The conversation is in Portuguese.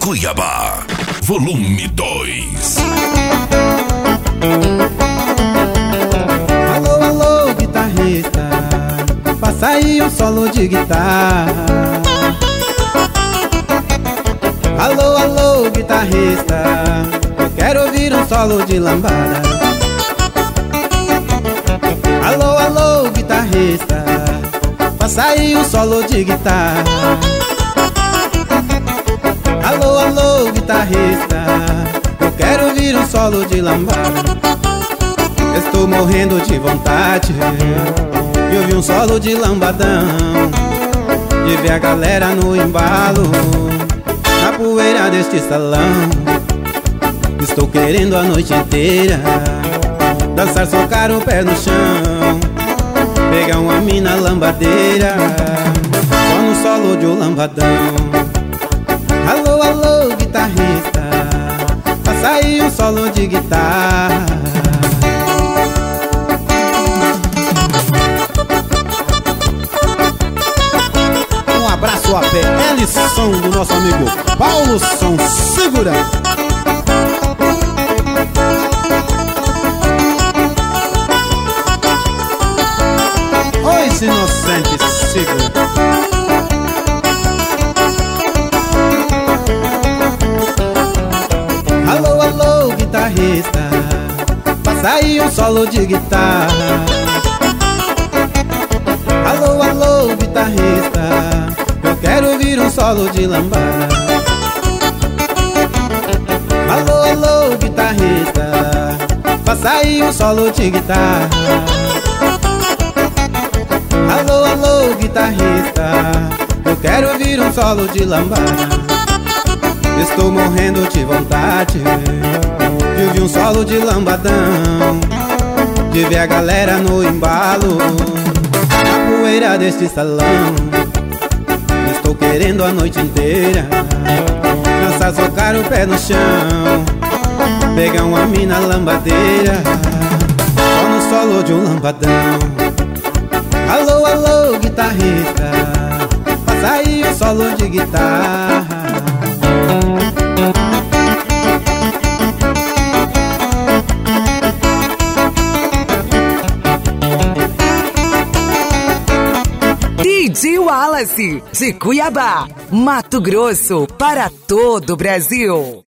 Cuiabá, volume 2. Alô, alô, guitarrista, faça aí um solo de guitarra. Alô, alô, guitarrista, eu quero ouvir um solo de lambada. Alô, alô, guitarrista, faça aí um solo de guitarra. Alô, alô, guitarrista, eu quero ouvir um solo de lambada. Estou morrendo de vontade de ouvir um solo de lambadão, de ver a galera no embalo, na poeira deste salão. Estou querendo a noite inteira dançar, socar o pé no chão, pegar uma mina lambadeira, só no solo de um lambadão. Alô, alô, guitarrista, faça aí um solo de guitarra. Um abraço a PL-Som do nosso amigo Paulo Som. Segura! Os inocentes, segura! Alô, alô, guitarrista, faça aí um solo de guitarra. Alô, alô, guitarrista, eu quero ouvir um solo de lambada. Alô, alô, guitarrista, faça aí um solo de guitarra. Alô, alô, guitarrista, eu quero ouvir um solo de lambada. Estou morrendo de vontade de ouvir um solo de lambadão, de ver a galera no embalo, na poeira deste salão. Estou querendo a noite inteira dançar, socar o pé no chão, pegar uma mina lambadeira, só no solo de um lambadão. Alô, alô, guitarrista, faça aí um solo de guitarra. DJ Wallace, de Cuiabá, Mato Grosso, para todo o Brasil.